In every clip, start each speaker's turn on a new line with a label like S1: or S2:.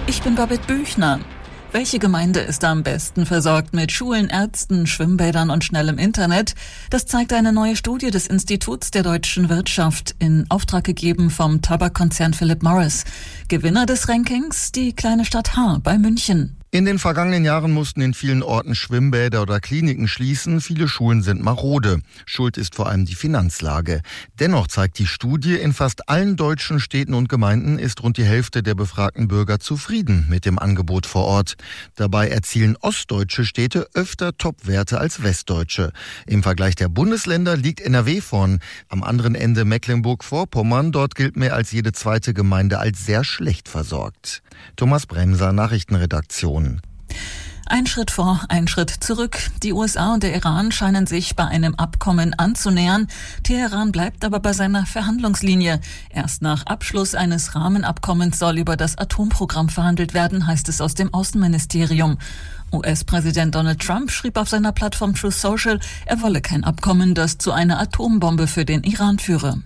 S1: Ich bin Babette Büchner. Welche Gemeinde ist am besten versorgt mit Schulen, Ärzten, Schwimmbädern und schnellem Internet? Das zeigt eine neue Studie des Instituts der deutschen Wirtschaft, in Auftrag gegeben vom Tabakkonzern Philip Morris. Gewinner des Rankings, die kleine Stadt Haar bei München.
S2: In den vergangenen Jahren mussten in vielen Orten Schwimmbäder oder Kliniken schließen. Viele Schulen sind marode. Schuld ist vor allem die Finanzlage. Dennoch zeigt die Studie, in fast allen deutschen Städten und Gemeinden ist rund die Hälfte der befragten Bürger zufrieden mit dem Angebot vor Ort. Dabei erzielen ostdeutsche Städte öfter Topwerte als westdeutsche. Im Vergleich der Bundesländer liegt NRW vorn. Am anderen Ende Mecklenburg-Vorpommern. Dort gilt mehr als jede zweite Gemeinde als sehr schlecht versorgt. Thomas Bremser, Nachrichtenredaktion.
S1: Ein Schritt vor, ein Schritt zurück. Die USA und der Iran scheinen sich bei einem Abkommen anzunähern. Teheran bleibt aber bei seiner Verhandlungslinie. Erst nach Abschluss eines Rahmenabkommens soll über das Atomprogramm verhandelt werden, heißt es aus dem Außenministerium. US-Präsident Donald Trump schrieb auf seiner Plattform Truth Social, er wolle kein Abkommen, das zu einer Atombombe für den Iran führe.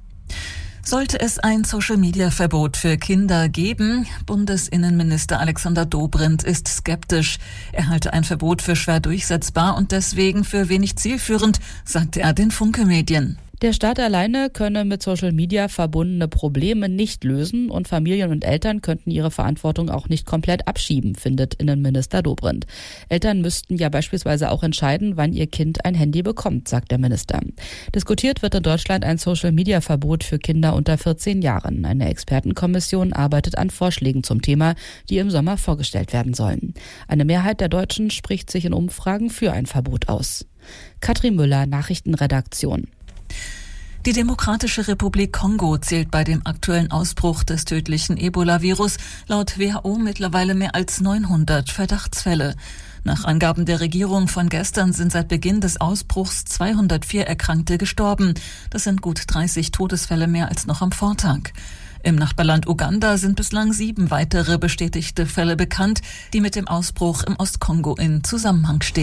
S1: Sollte es ein Social-Media-Verbot für Kinder geben? Bundesinnenminister Alexander Dobrindt ist skeptisch. Er halte ein Verbot für schwer durchsetzbar und deswegen für wenig zielführend, sagte er den Funke-Medien.
S3: Der Staat alleine könne mit Social Media verbundene Probleme nicht lösen und Familien und Eltern könnten ihre Verantwortung auch nicht komplett abschieben, findet Innenminister Dobrindt. Eltern müssten ja beispielsweise auch entscheiden, wann ihr Kind ein Handy bekommt, sagt der Minister. Diskutiert wird in Deutschland ein Social Media Verbot für Kinder unter 14 Jahren. Eine Expertenkommission arbeitet an Vorschlägen zum Thema, die im Sommer vorgestellt werden sollen. Eine Mehrheit der Deutschen spricht sich in Umfragen für ein Verbot aus. Katrin Müller, Nachrichtenredaktion.
S1: Die Demokratische Republik Kongo zählt bei dem aktuellen Ausbruch des tödlichen Ebola-Virus laut WHO mittlerweile mehr als 900 Verdachtsfälle. Nach Angaben der Regierung von gestern sind seit Beginn des Ausbruchs 204 Erkrankte gestorben. Das sind gut 30 Todesfälle mehr als noch am Vortag. Im Nachbarland Uganda sind bislang 7 weitere bestätigte Fälle bekannt, die mit dem Ausbruch im Ostkongo in Zusammenhang stehen.